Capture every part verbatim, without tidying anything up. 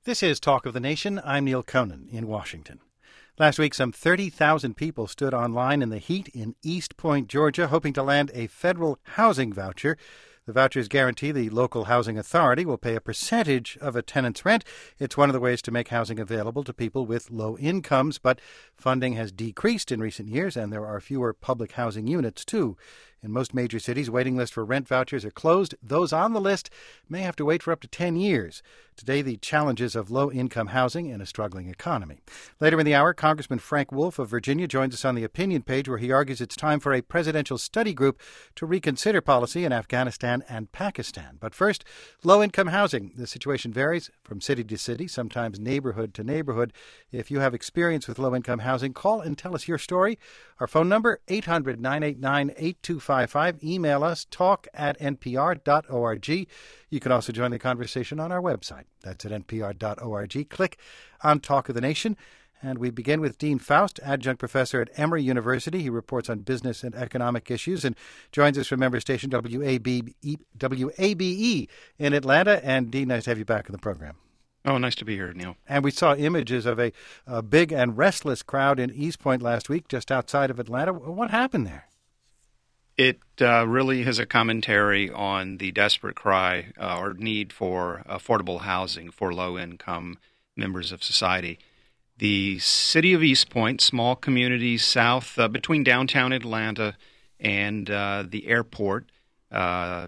This is Talk of the Nation. I'm Neil Conan in Washington. Last week, some thirty thousand people stood online in the heat in East Point, Georgia, hoping to land a federal housing voucher. The vouchers guarantee the local housing authority will pay a percentage of a tenant's rent. It's one of the ways to make housing available to people with low incomes, but funding has decreased in recent years, and there are fewer public housing units, too. In most major cities, waiting lists for rent vouchers are closed. Those on the list may have to wait for up to ten years. Today, the challenges of low-income housing in a struggling economy. Later in the hour, Congressman Frank Wolf of Virginia joins us on the opinion page, where he argues it's time for a presidential study group to reconsider policy in Afghanistan and Pakistan. But first, low-income housing. The situation varies from city to city, sometimes neighborhood to neighborhood. If you have experience with low-income housing, call and tell us your story. Our phone number, eight hundred, nine eight nine, eight two five five. Email us, talk at n p r dot org. You can also join the conversation on our website. That's at n p r dot org. Click on Talk of the Nation. And we begin with Dean Faust, adjunct professor at Emory University. He reports on business and economic issues and joins us from member station W A B E, W A B E in Atlanta. And Dean, nice to have you back in the program. Oh, nice to be here, Neil. And we saw images of a, a big and restless crowd in East Point last week, just outside of Atlanta. What happened there? It uh, really is a commentary on the desperate cry uh, or need for affordable housing for low-income members of society. The city of East Point, small community south uh, between downtown Atlanta and uh, the airport, uh,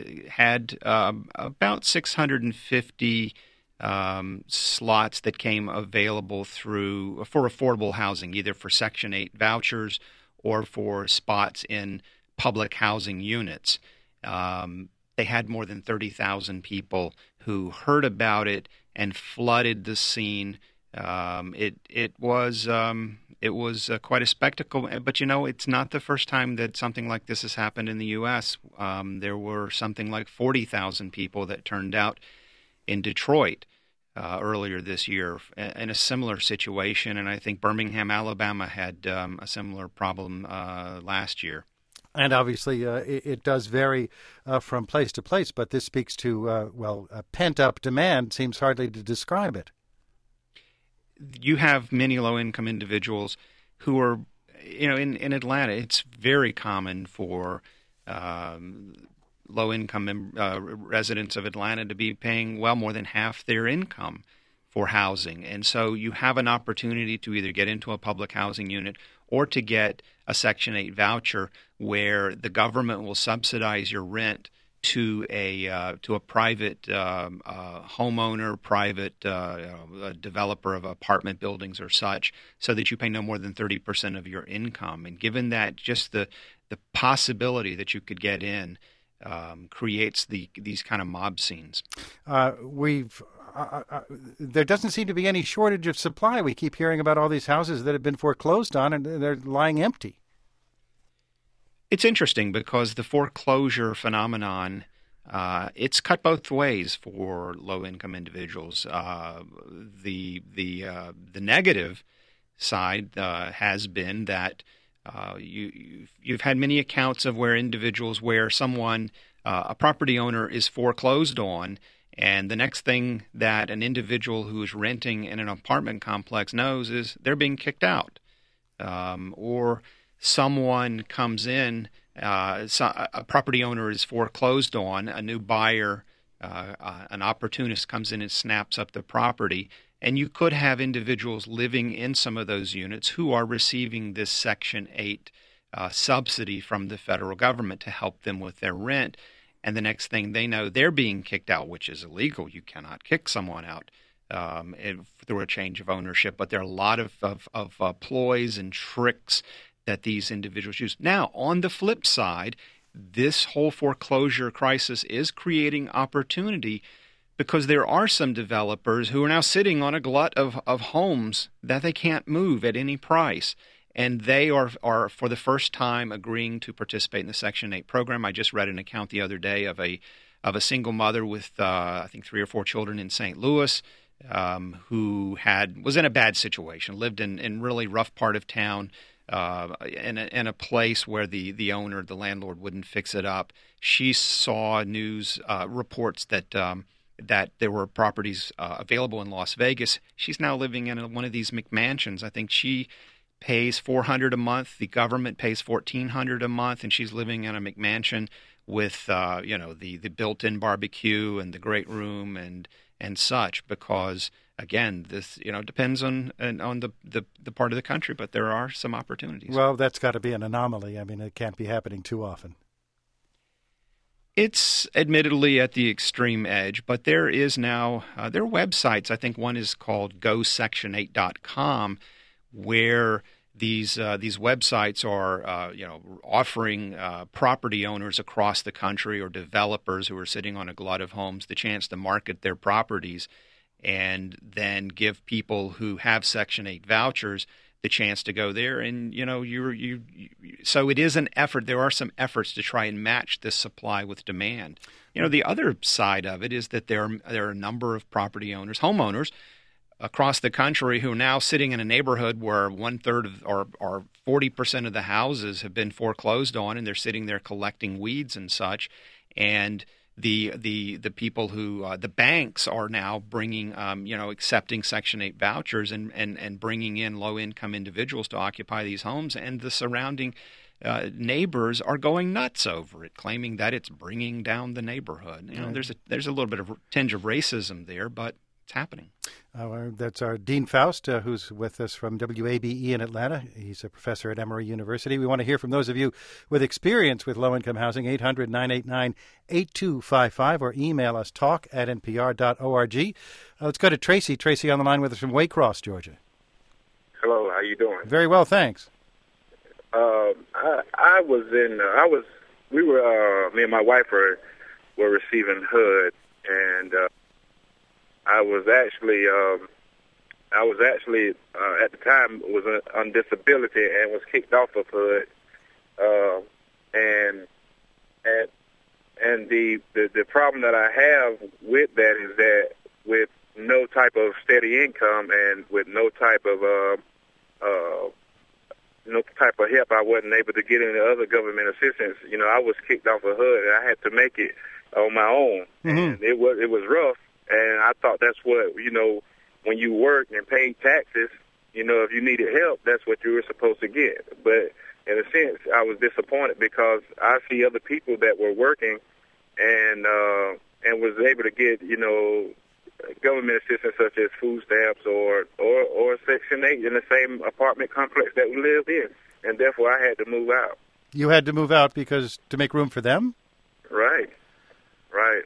had uh, about six hundred fifty um, slots that came available through for affordable housing, either for Section eight vouchers or for spots in public housing units. Um, they had more than thirty thousand people who heard about it and flooded the scene. Um, it it was um, it was uh, quite a spectacle. But you know, it's not the first time that something like this has happened in the U S. Um, there were something like forty thousand people that turned out in Detroit uh, earlier this year in a similar situation, and I think Birmingham, Alabama, had um, a similar problem uh, last year. And obviously, uh, it, it does vary uh, from place to place, but this speaks to, uh, well, a pent-up demand seems hardly to describe it. You have many low-income individuals who are, you know, in, in Atlanta, it's very common for um, low-income uh, residents of Atlanta to be paying well more than half their income for housing. And so you have an opportunity to either get into a public housing unit or to get a Section eight voucher where the government will subsidize your rent to a uh, to a private um, uh, homeowner, private uh, a developer of apartment buildings or such, so that you pay no more than thirty percent of your income. And given that, just the the possibility that you could get in um, creates the these kind of mob scenes. Uh, we've uh, uh, there doesn't seem to be any shortage of supply. We keep hearing about all these houses that have been foreclosed on, and they're lying empty. It's interesting because the foreclosure phenomenon, uh, it's cut both ways for low-income individuals. Uh, the the uh, the negative side uh, has been that uh, you you've, you've had many accounts of where individuals, where someone, uh, a property owner, is foreclosed on, and the next thing that an individual who is renting in an apartment complex knows is they're being kicked out, um, or someone comes in, uh, so a property owner is foreclosed on, a new buyer, uh, uh, an opportunist comes in and snaps up the property, and you could have individuals living in some of those units who are receiving this Section eight uh, subsidy from the federal government to help them with their rent, and the next thing they know, they're being kicked out, which is illegal. You cannot kick someone out um, through a change of ownership, but there are a lot of, of, of uh, ploys and tricks that these individuals use. Now, on the flip side, this whole foreclosure crisis is creating opportunity because there are some developers who are now sitting on a glut of, of homes that they can't move at any price. And they are, are, for the first time, agreeing to participate in the Section eight program. I just read an account the other day of a of a single mother with, uh, I think, three or four children in Saint Louis um, who had was in a bad situation, lived in, in really rough part of town, Uh, in, a, in a place where the, the owner, the landlord, wouldn't fix it up. She saw news uh, reports that um, that there were properties uh, available in Las Vegas. She's now living in a, one of these McMansions. I think she pays four hundred dollars a month. The government pays fourteen hundred dollars a month, and she's living in a McMansion with uh, you know the, the built-in barbecue and the great room and and such. Because again, this you know depends on on the, the, the part of the country, but there are some opportunities. Well, that's got to be an anomaly. I mean, it can't be happening too often. It's admittedly at the extreme edge, but there is now, uh, there are websites. I think one is called go section eight dot com, where these uh, these websites are, uh, you know, offering uh, property owners across the country or developers who are sitting on a glut of homes the chance to market their properties and then give people who have Section eight vouchers the chance to go there. And, you know, you you so it is an effort. There are some efforts to try and match this supply with demand. You know, the other side of it is that there are, there are a number of property owners, homeowners across the country who are now sitting in a neighborhood where one third of or, or forty percent of the houses have been foreclosed on, and they're sitting there collecting weeds and such. And The the the people who uh, the banks are now bringing um, you know accepting Section eight vouchers and, and, and bringing in low income individuals to occupy these homes, and the surrounding uh, neighbors are going nuts over it, claiming that it's bringing down the neighborhood. You know, right. there's a there's a little bit of a tinge of racism there, but it's happening. Uh, that's our Dean Faust, uh, who's with us from W A B E in Atlanta. He's a professor at Emory University. We want to hear from those of you with experience with low-income housing, eight hundred, nine eight nine, eight two five five, or email us, talk at n p r dot org. Uh, let's go to Tracy. Tracy on the line with us from Waycross, Georgia. Hello, how you doing? Very well, thanks. Uh, I, I was in, uh, I was, we were, uh, me and my wife were, were receiving H U D, and uh, I was actually, um, I was actually uh, at the time was on disability and was kicked off of H U D, uh, and and and the, the the problem that I have with that is that with no type of steady income and with no type of uh, uh, no type of help, I wasn't able to get any other government assistance. You know, I was kicked off of H U D, and I had to make it on my own, Mm-hmm. and it was it was rough. And I thought that's what, you know, when you worked and paid taxes, you know, if you needed help, that's what you were supposed to get. But in a sense, I was disappointed because I see other people that were working and uh, and was able to get, you know, government assistance such as food stamps or, or, or Section eight in the same apartment complex that we lived in. And therefore, I had to move out. You had to move out because to make room for them? Right. Right.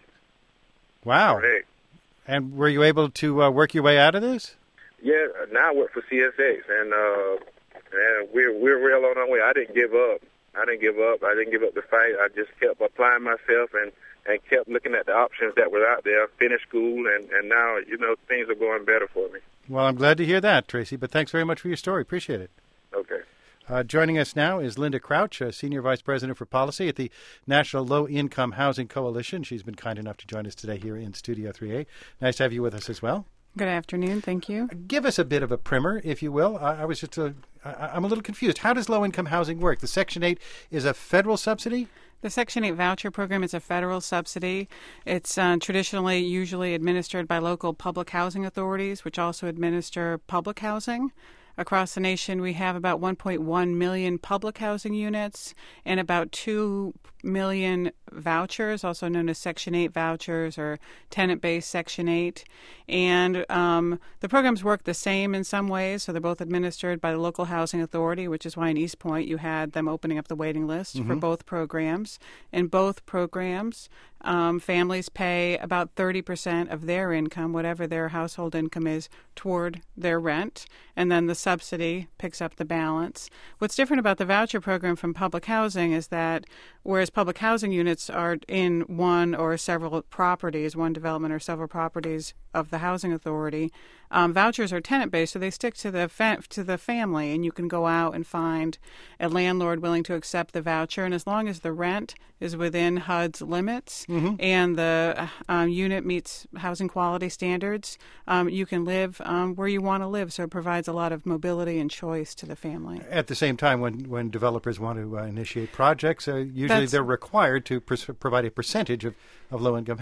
Wow. Right. And were you able to uh, work your way out of this? Yeah, now I work for C S X, and uh, and we're we're real on our way. I didn't give up. I didn't give up. I didn't give up the fight. I just kept applying myself and, and kept looking at the options that were out there. Finished school, and, and now, you know, things are going better for me. Well, I'm glad to hear that, Tracy, but thanks very much for your story. Appreciate it. Okay. Uh, joining us now is Linda Crouch, uh, Senior Vice President for Policy at the National Low Income Housing Coalition. She's been kind enough to join us today here in Studio three A. Nice to have you with us as well. Good afternoon. Thank you. Give us a bit of a primer, if you will. I, I was just a, I, I'm a little confused. How does low-income housing work? The Section eight is a federal subsidy? The Section eight voucher program is a federal subsidy. It's uh, traditionally usually administered by local public housing authorities, which also administer public housing. Across the nation, we have about one point one million public housing units and about two million vouchers, also known as Section eight vouchers or tenant-based Section eight. And um, the programs work the same in some ways, so they're both administered by the local housing authority, which is why in East Point you had them opening up the waiting list mm-hmm. for both programs. In both programs, um, families pay about thirty percent of their income, whatever their household income is, toward their rent, and then the subsidy picks up the balance. What's different about the voucher program from public housing is that whereas public housing units are in one or several properties, one development or several properties of the housing authority, um, vouchers are tenant-based, so they stick to the fa- to the family, and you can go out and find a landlord willing to accept the voucher, and as long as the rent is within H U D's limits mm-hmm. and the um, unit meets housing quality standards, um, you can live um, where you want to live, so it provides a lot of mobility and choice to the family. At the same time, when, when developers want to uh, initiate projects, uh, usually That's, they're required to pr- provide a percentage of, of low-income housing.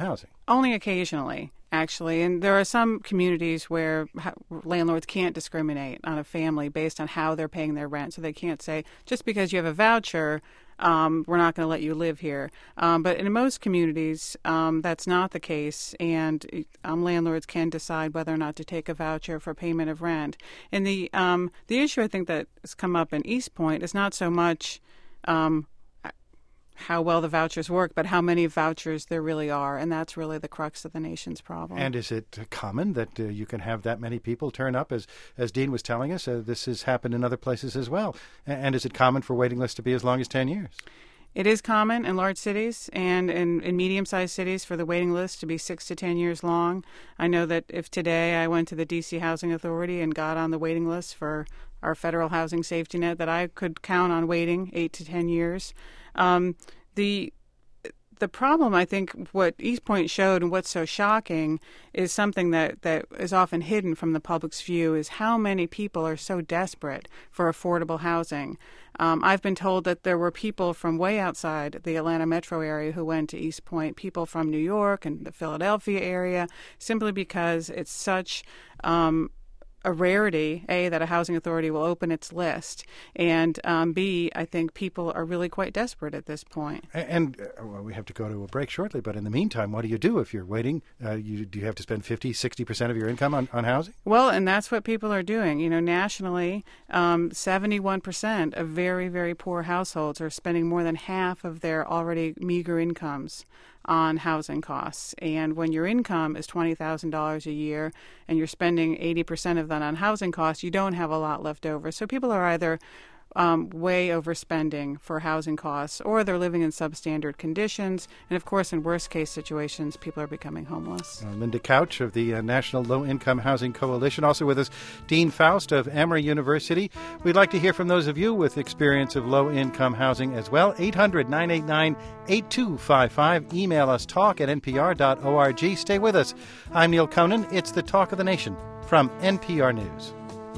Only occasionally, actually. And there are some communities where landlords can't discriminate on a family based on how they're paying their rent. So they can't say, just because you have a voucher, um, we're not going to let you live here. Um, but in most communities, um, that's not the case. And um, landlords can decide whether or not to take a voucher for payment of rent. And the, um, the issue I think that has come up in East Point is not so much um, how well the vouchers work, but how many vouchers there really are, and that's really the crux of the nation's problem. And is it common that uh, you can have that many people turn up? As as Dean was telling us, uh, this has happened in other places as well. And is it common for waiting lists to be as long as ten years? It is common in large cities and in, in medium-sized cities for the waiting list to be six to ten years long. I know that if today I went to the D C Housing Authority and got on the waiting list for our federal housing safety net, that I could count on waiting eight to ten years. Um, the the problem, I think, what East Point showed and what's so shocking is something that, that is often hidden from the public's view, is how many people are so desperate for affordable housing. Um, I've been told that there were people from way outside the Atlanta metro area who went to East Point, people from New York and the Philadelphia area, simply because it's such um, a rarity, A, that a housing authority will open its list, and um, B, I think people are really quite desperate at this point. And, uh, well, we have to go to a break shortly, but in the meantime, what do you do if you're waiting? Uh, you, do you have to spend fifty, sixty percent of your income on, on housing? Well, and that's what people are doing. You know, nationally, um, seventy-one percent of very, very poor households are spending more than half of their already meager incomes on housing costs. And when your income is twenty thousand dollars a year and you're spending eighty percent of that on housing costs, you don't have a lot left over. So people are either um, way overspending for housing costs, or they're living in substandard conditions. And of course, in worst case situations, people are becoming homeless. Uh, Linda Couch of the uh, National Low Income Housing Coalition. Also with us, Dean Faust of Emory University. We'd like to hear from those of you with experience of low income housing as well. eight hundred, nine eight nine, eight two five five. Email us, talk at n p r dot org. Stay with us. I'm Neil Conan. It's the Talk of the Nation from N P R News.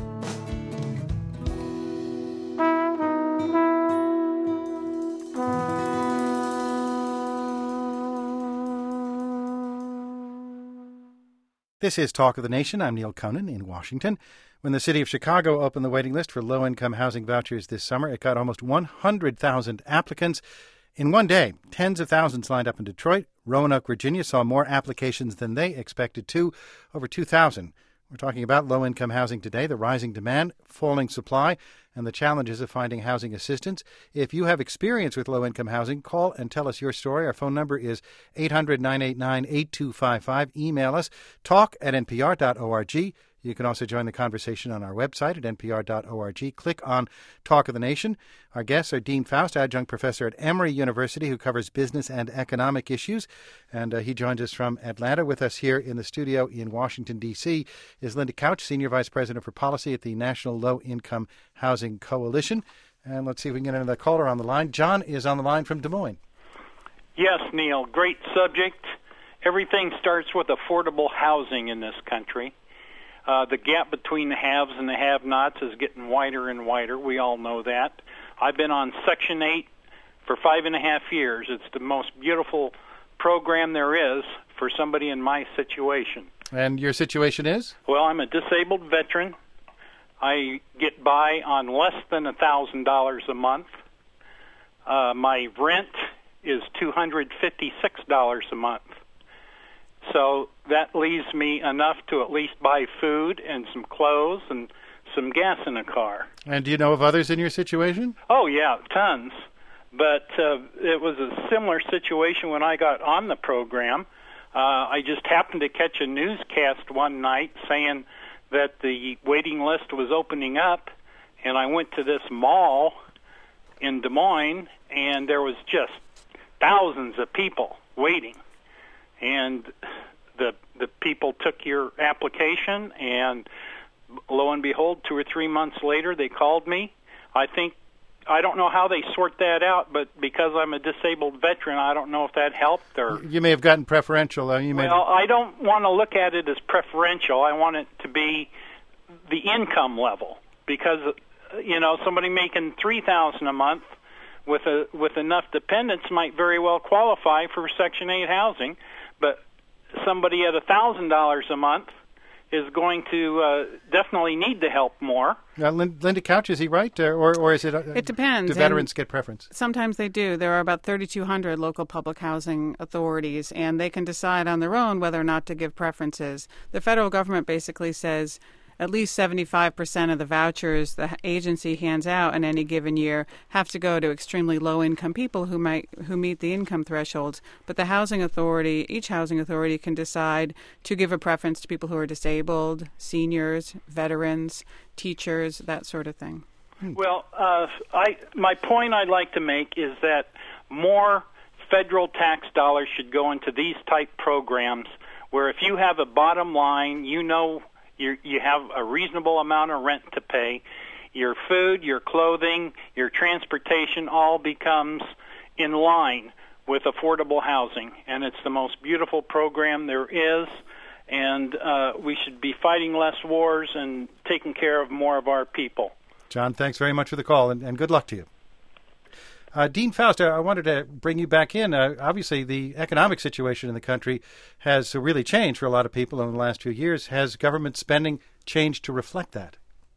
This is Talk of the Nation. I'm Neil Conan in Washington. When the city of Chicago opened the waiting list for low-income housing vouchers this summer, it got almost one hundred thousand applicants. In one day, tens of thousands lined up in Detroit. Roanoke, Virginia saw more applications than they expected to, over two thousand. We're talking about low-income housing today, the rising demand, falling supply, and the challenges of finding housing assistance. If you have experience with low-income housing, call and tell us your story. Our phone number is eight hundred, nine eight nine, eight two five five. Email us, talk at n p r dot org. You can also join the conversation on our website at n p r dot org. Click on Talk of the Nation. Our guests are Dean Faust, adjunct professor at Emory University, who covers business and economic issues. And uh, he joins us from Atlanta. With us here in the studio in Washington, D C is Linda Couch, senior vice president for policy at the National Low Income Housing Coalition. And let's see if we can get another caller on the line. John is on the line from Des Moines. Yes, Neil, great subject. Everything starts with affordable housing in this country. Uh, the gap between the haves and the have-nots is getting wider and wider. We all know that. I've been on Section eight for five and a half years. It's the most beautiful program there is for somebody in my situation. And your situation is? Well, I'm a disabled veteran. I get by on less than one thousand dollars a month. Uh, my rent is two hundred fifty-six dollars a month. So that leaves me enough to at least buy food and some clothes and some gas in a car. And do you know of others in your situation? Oh, yeah, tons. But uh, it was a similar situation when I got on the program. Uh, I just happened to catch a newscast one night saying that the waiting list was opening up, and I went to this mall in Des Moines, and there was just thousands of people waiting. And the the people took your application, and lo and behold, two or three months later, they called me. I think, I don't know how they sort that out, but because I'm a disabled veteran, I don't know if that helped. Or you may have gotten preferential. Uh, you may well, I don't want to look at it as preferential. I want it to be the income level, because, you know, somebody making three thousand dollars a month with a with enough dependents might very well qualify for Section eight housing. But somebody at one thousand dollars a month is going to uh, definitely need the help more. Uh, Linda Couch, is he right? Uh, or, or is it... Uh, it depends. Do veterans and get preference? Sometimes they do. There are about thirty-two hundred local public housing authorities, and they can decide on their own whether or not to give preferences. The federal government basically says at least seventy-five percent of the vouchers the agency hands out in any given year have to go to extremely low-income people who might who meet the income thresholds. But the housing authority, each housing authority can decide to give a preference to people who are disabled, seniors, veterans, teachers, that sort of thing. Well, uh, I my point I'd like to make is that more federal tax dollars should go into these type programs where if you have a bottom line, you know you you have a reasonable amount of rent to pay, your food, your clothing, your transportation all becomes in line with affordable housing. And it's the most beautiful program there is. And uh, we should be fighting less wars and taking care of more of our people. John, thanks very much for the call, and, and good luck to you. Uh, Dean Faust, I wanted to bring you back in. Uh, obviously, the economic situation in the country has really changed for a lot of people in the last few years. Has government spending changed to reflect that?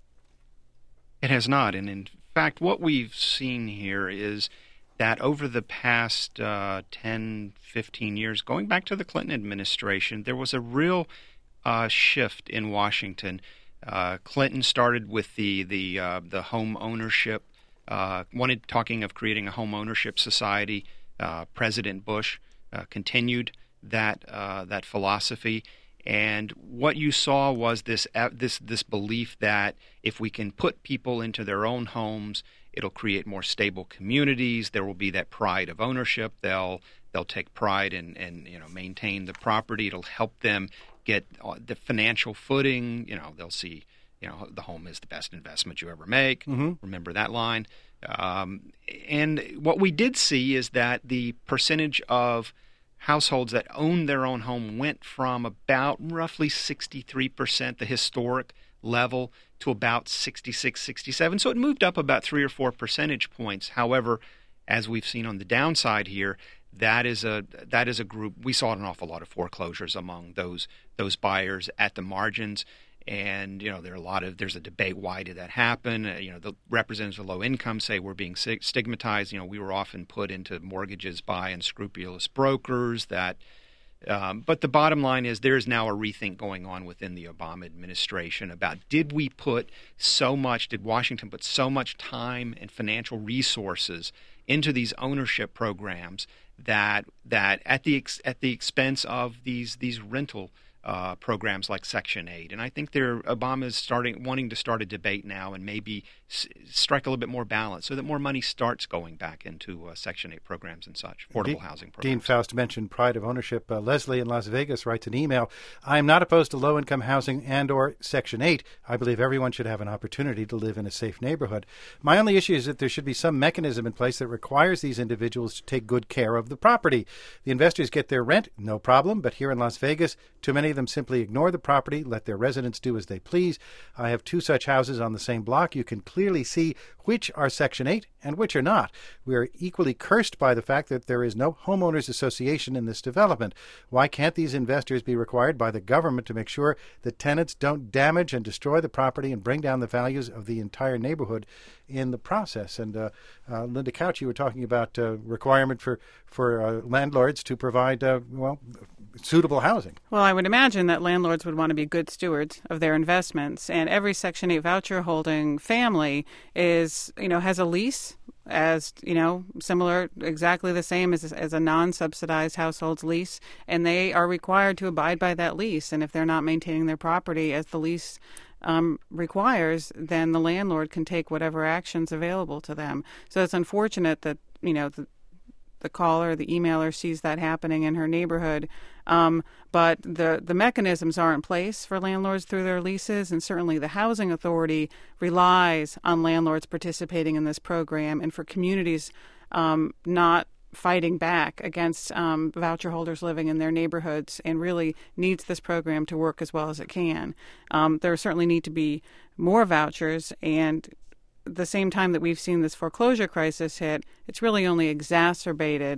It has not. And in fact, what we've seen here is that over the past uh, ten, fifteen years, going back to the Clinton administration, there was a real uh, shift in Washington. Uh, Clinton started with the the uh, the home ownership. Uh, wanted talking of creating a home ownership society. Uh, President Bush uh, continued that uh, that philosophy, and what you saw was this uh, this this belief that if we can put people into their own homes, it'll create more stable communities. There will be that pride of ownership. They'll they'll take pride in and you know maintain the property. It'll help them get the financial footing. You know they'll see. You know, the home is the best investment you ever make. Mm-hmm. Remember that line. Um, and what we did see is that the percentage of households that owned their own home went from about roughly sixty-three percent, the historic level, to about sixty-six, sixty-seven. So it moved up about three or four percentage points. However, as we've seen on the downside here, that is a that is a group. We saw an awful lot of foreclosures among those those buyers at the margins. And, you know, there are a lot of, there's a debate, why did that happen? Uh, you know, the representatives of low income say we're being stigmatized. You know, we were often put into mortgages by unscrupulous brokers that, um, but the bottom line is there is now a rethink going on within the Obama administration about did we put so much, did Washington put so much time and financial resources into these ownership programs that, that at the, ex, at the expense of these, these rental Uh, programs like Section eight. And I think they're, Obama's starting, wanting to start a debate now and maybe s- strike a little bit more balance so that more money starts going back into uh, Section eight programs and such, affordable De- housing programs. Dean Faust mentioned pride of ownership. Uh, Leslie in Las Vegas writes an email. I am not opposed to low-income housing and or Section eight. I believe everyone should have an opportunity to live in a safe neighborhood. My only issue is that there should be some mechanism in place that requires these individuals to take good care of the property. The investors get their rent, no problem, but here in Las Vegas, too many of them simply ignore the property, let their residents do as they please. I have two such houses on the same block. You can clearly see which are Section eight and which are not. We are equally cursed by the fact that there is no homeowners association in this development. Why can't these investors be required by the government to make sure that tenants don't damage and destroy the property and bring down the values of the entire neighborhood in the process? And uh, uh, Linda Couch, you were talking about uh, requirement for, for uh, landlords to provide, uh, well, suitable housing. Well, I would imagine that landlords would want to be good stewards of their investments, and every Section eight voucher holding family is, you know, has a lease as, you know, similar, exactly the same as as a non-subsidized household's lease, and they are required to abide by that lease. And if they're not maintaining their property as the lease um, requires, then the landlord can take whatever actions available to them. So it's unfortunate that, you know, the, the caller, the emailer sees that happening in her neighborhood. Um, but the, the mechanisms are in place for landlords through their leases, and certainly the housing authority relies on landlords participating in this program and for communities um, not fighting back against um, voucher holders living in their neighborhoods, and really needs this program to work as well as it can. Um, there certainly need to be more vouchers, and the same time that we've seen this foreclosure crisis hit, it's really only exacerbated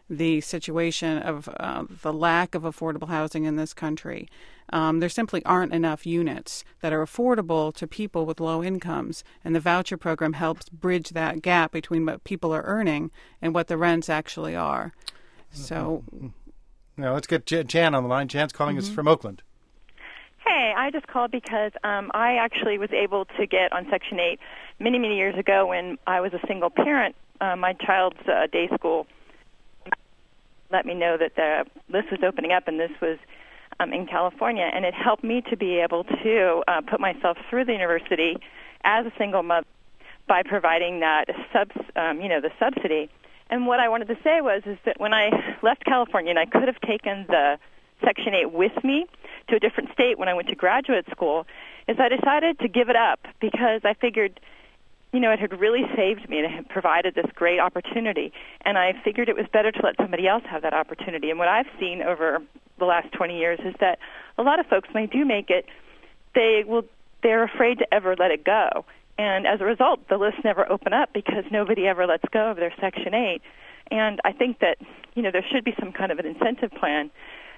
the situation of uh, the lack of affordable housing in this country. Um, there simply aren't enough units that are affordable to people with low incomes, and the voucher program helps bridge that gap between what people are earning and what the rents actually are. So, now let's get Jan on the line. Jan's calling mm-hmm. us from Oakland. Hey, I just called because um, I actually was able to get on Section eight many, many years ago when I was a single parent. Uh, my child's uh, day school let me know that the list was opening up, and this was um, in California, and it helped me to be able to uh, put myself through the university as a single mother by providing that sub, um, you know, the subsidy. And what I wanted to say was is that when I left California, and I could have taken the Section eight with me to a different state when I went to graduate school, is I decided to give it up because I figured, you know, it had really saved me and it had provided this great opportunity. And I figured it was better to let somebody else have that opportunity. And what I've seen over the last twenty years is that a lot of folks, when they do make it, they will, they're afraid to ever let it go. And as a result, the lists never open up because nobody ever lets go of their Section eight. And I think that, you know, there should be some kind of an incentive plan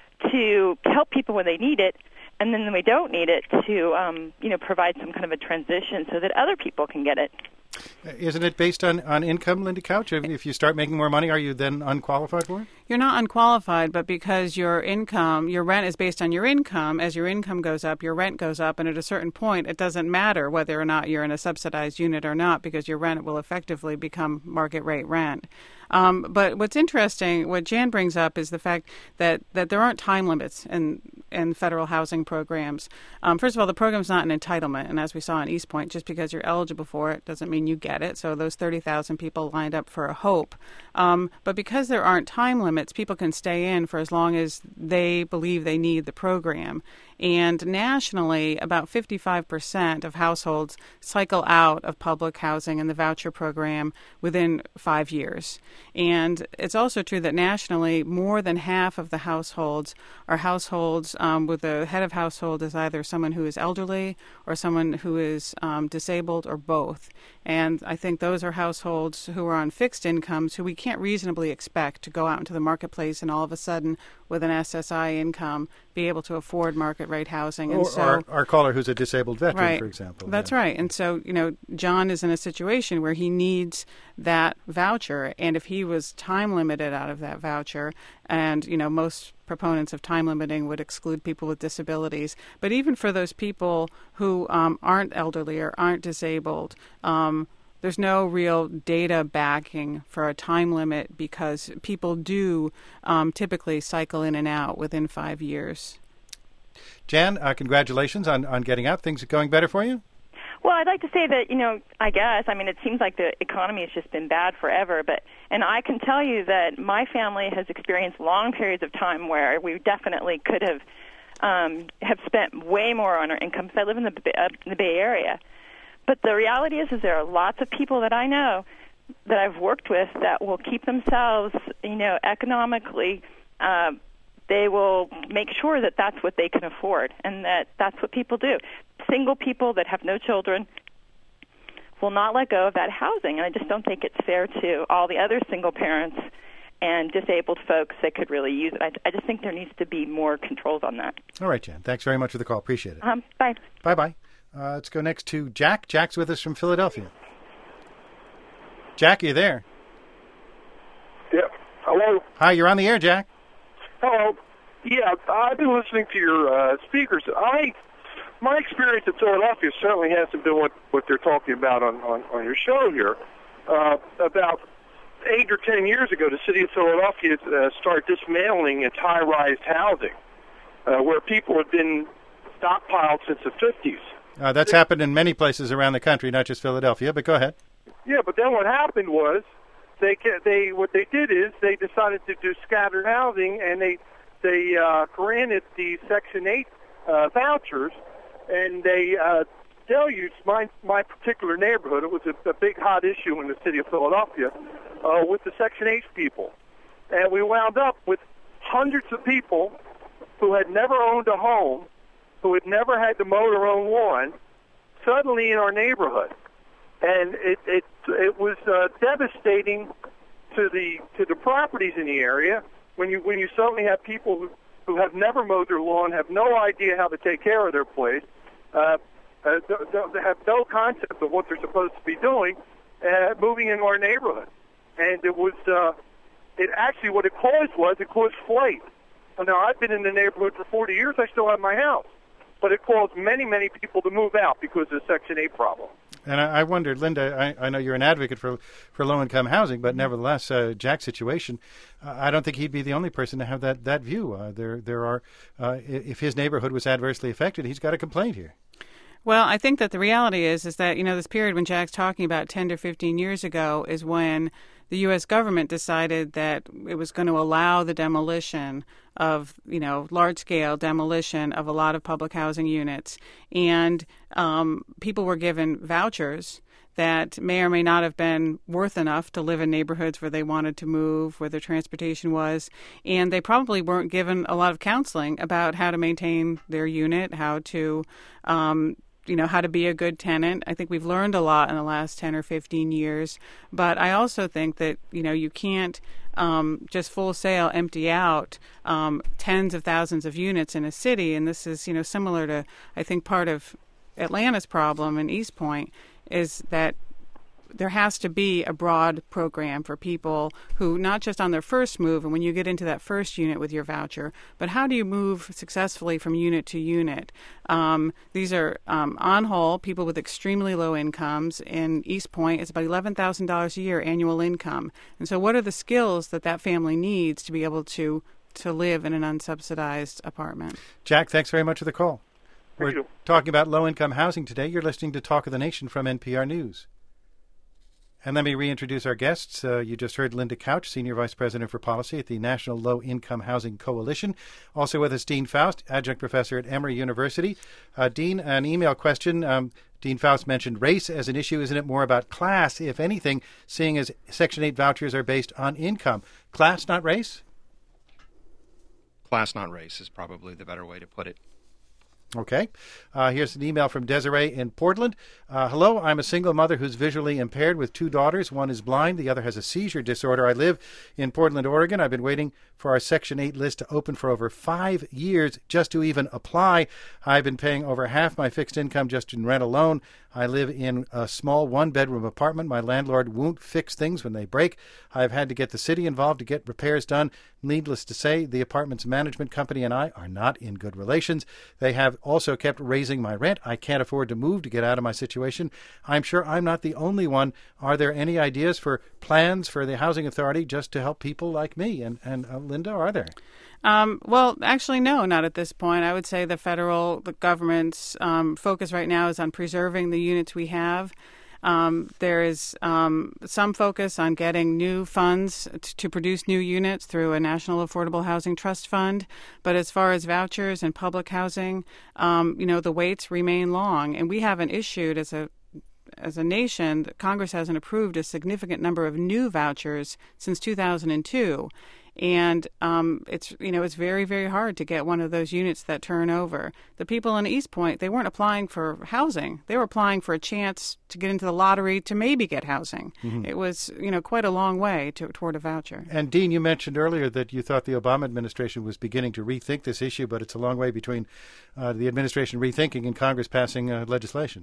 to help people when they need it, and then when they don't need it, to um, you know, provide some kind of a transition so that other people can get it. Isn't it based on, on income, Linda Couch? If you start making more money, are you then unqualified for it? You're not unqualified, but because your income, your rent is based on your income, as your income goes up, your rent goes up, and at a certain point, it doesn't matter whether or not you're in a subsidized unit or not, because your rent will effectively become market rate rent. Um, but what's interesting, what Jan brings up, is the fact that, that there aren't time limits in in federal housing programs. Um, first of all, the program's not an entitlement, and as we saw in East Point, just because you're eligible for it doesn't mean you get it. So those thirty thousand people lined up for a hope. Um, but because there aren't time limits, people can stay in for as long as they believe they need the program. And nationally, about fifty-five percent of households cycle out of public housing and the voucher program within five years. And it's also true that nationally, more than half of the households are households um, with the head of household is either someone who is elderly or someone who is um, disabled or both. And I think those are households who are on fixed incomes who we can't reasonably expect to go out into the marketplace and all of a sudden, with an S S I income, be able to afford market rate housing. And or so, our, our caller who's a disabled veteran, right, for example. That's yeah. right. And so, you know, John is in a situation where he needs that voucher. And if he was time limited out of that voucher, and, you know, most proponents of time limiting would exclude people with disabilities. But even for those people who um, aren't elderly or aren't disabled, um, there's no real data backing for a time limit because people do um, typically cycle in and out within five years. Jan, uh, congratulations on, on getting out. Things are going better for you? Well, I'd like to say that, you know, I guess, I mean, it seems like the economy has just been bad forever, but, and I can tell you that my family has experienced long periods of time where we definitely could have um, have spent way more on our income, because I live in the, uh, in the Bay Area. But the reality is, is there are lots of people that I know that I've worked with that will keep themselves, you know, economically, uh, they will make sure that that's what they can afford, and that that's what people do. Single people that have no children will not let go of that housing, and I just don't think it's fair to all the other single parents and disabled folks that could really use it. I, I just think there needs to be more controls on that. All right, Jan. Thanks very much for the call. Appreciate it. Um, bye. Bye-bye. Uh, let's go next to Jack. Jack's with us from Philadelphia. Jack, are you there? Yep. Hello. Hi, you're on the air, Jack. Hello. Yeah, I've been listening to your uh, speakers. I, my experience in Philadelphia certainly hasn't been what, what they're talking about on, on, on your show here. Uh, about eight or ten years ago, the city of Philadelphia uh, started dismantling its high-rise housing, uh, where people had been stockpiled since the fifties. Uh, that's happened in many places around the country, not just Philadelphia, but go ahead. Yeah, but then what happened was they they what they did is they decided to do scattered housing, and they they uh, granted the Section eight uh, vouchers, and they uh, deluged my my particular neighborhood. It was a, a big hot issue in the city of Philadelphia uh, with the Section eight people, and we wound up with hundreds of people who had never owned a home, who had never had to mow their own lawn, suddenly in our neighborhood. And it it, it was uh, devastating to the to the properties in the area, when you when you suddenly have people who, who have never mowed their lawn, have no idea how to take care of their place, uh, uh, they have no concept of what they're supposed to be doing, uh, moving into our neighborhood. And it was, uh, it actually, what it caused was, it caused flight. So now, I've been in the neighborhood for forty years, I still have my house. But it caused many, many people to move out because of the Section eight problem. And I, I wondered, Linda, I, I know you're an advocate for for low-income housing, but nevertheless, uh, Jack's situation, uh, I don't think he'd be the only person to have that, that view. Uh, there there are, uh, if his neighborhood was adversely affected, he's got a complaint here. Well, I think that the reality is is that, you know, this period when Jack's talking about ten to fifteen years ago is when the U S government decided that it was going to allow the demolition of, you know, large-scale demolition of a lot of public housing units. And um, people were given vouchers that may or may not have been worth enough to live in neighborhoods where they wanted to move, where their transportation was. And they probably weren't given a lot of counseling about how to maintain their unit, how to um you know, how to be a good tenant. I think we've learned a lot in the last ten or fifteen years. But I also think that, you know, you can't um, just full sale empty out um, tens of thousands of units in a city. And this is, you know, similar to, I think, part of Atlanta's problem in East Point is that there has to be a broad program for people who, not just on their first move, and when you get into that first unit with your voucher, but how do you move successfully from unit to unit? Um, these are, um, on whole, people with extremely low incomes. In East Point, it's about eleven thousand dollars a year annual income. And so what are the skills that that family needs to be able to, to live in an unsubsidized apartment? Jack, thanks very much for the call. Thank We're you. talking about low-income housing today. You're listening to Talk of the Nation from N P R News. And let me reintroduce our guests. Uh, you just heard Linda Couch, Senior Vice President for Policy at the National Low Income Housing Coalition. Also with us, Dean Faust, Adjunct Professor at Emory University. Uh, Dean, an email question. Um, Dean Faust mentioned race as an issue. Isn't it more about class, if anything, seeing as Section eight vouchers are based on income? Class, not race? Class, not race, is probably the better way to put it. Okay. Uh, here's an email from Desiree in Portland. Uh, hello, I'm a single mother who's visually impaired with two daughters. One is blind. The other has a seizure disorder. I live in Portland, Oregon. I've been waiting for our Section eight list to open for over five years just to even apply. I've been paying over half my fixed income just in rent alone. I live in a small one-bedroom apartment. My landlord won't fix things when they break. I've had to get the city involved to get repairs done. Needless to say, the apartment's management company and I are not in good relations. They have also kept raising my rent. I can't afford to move to get out of my situation. I'm sure I'm not the only one. Are there any ideas for plans for the Housing Authority just to help people like me? And, and uh, Linda, are there? Um, well, actually, no, not at this point. I would say the federal the government's um, focus right now is on preserving the units we have. Um, there is um, some focus on getting new funds t- to produce new units through a National Affordable Housing Trust Fund. But as far as vouchers and public housing, um, you know, the waits remain long. And we haven't issued as a as a nation, Congress hasn't approved a significant number of new vouchers since two thousand two. And um, it's, you know, it's very, very hard to get one of those units that turn over. The people in East Point, they weren't applying for housing. They were applying for a chance to get into the lottery to maybe get housing. Mm-hmm. It was, you know, quite a long way to, toward a voucher. And Dean, you mentioned earlier that you thought the Obama administration was beginning to rethink this issue, but it's a long way between uh, the administration rethinking and Congress passing uh, legislation.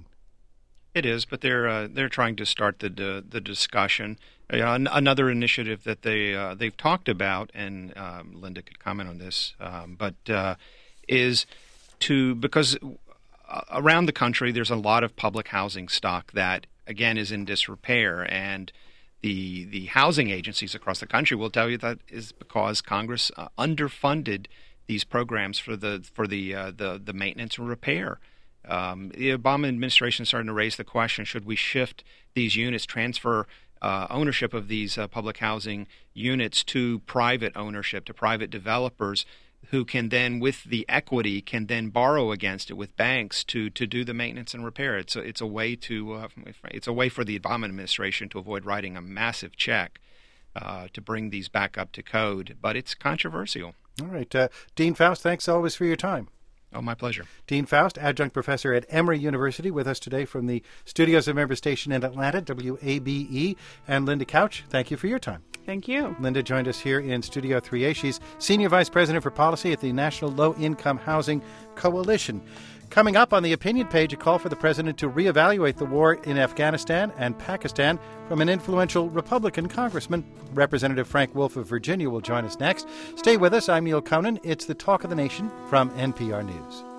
It is, but they're uh, they're trying to start the the, the discussion. Uh, an- another initiative that they uh, they've talked about, and um, Linda could comment on this, um, but uh, is to because around the country there's a lot of public housing stock that again is in disrepair, and the the housing agencies across the country will tell you that is because Congress uh, underfunded these programs for the for the uh, the the maintenance and repair. Um, the Obama administration is starting to raise the question, should we shift these units, transfer uh, ownership of these uh, public housing units to private ownership, to private developers who can then, with the equity, can then borrow against it with banks to, to do the maintenance and repair. It's a, it's a way to uh, it's a way for the Obama administration to avoid writing a massive check uh, to bring these back up to code, but it's controversial. All right. Uh, Dean Faust, thanks always for your time. Oh, my pleasure. Dean Faust, Adjunct Professor at Emory University, with us today from the studios of member station in Atlanta, W A B E. And Linda Couch, thank you for your time. Thank you. Linda joined us here in Studio three A. She's Senior Vice President for Policy at the National Low Income Housing Coalition. Coming up on the opinion page, a call for the president to reevaluate the war in Afghanistan and Pakistan from an influential Republican congressman. Representative Frank Wolf of Virginia will join us next. Stay with us. I'm Neil Conan. It's the Talk of the Nation from N P R News.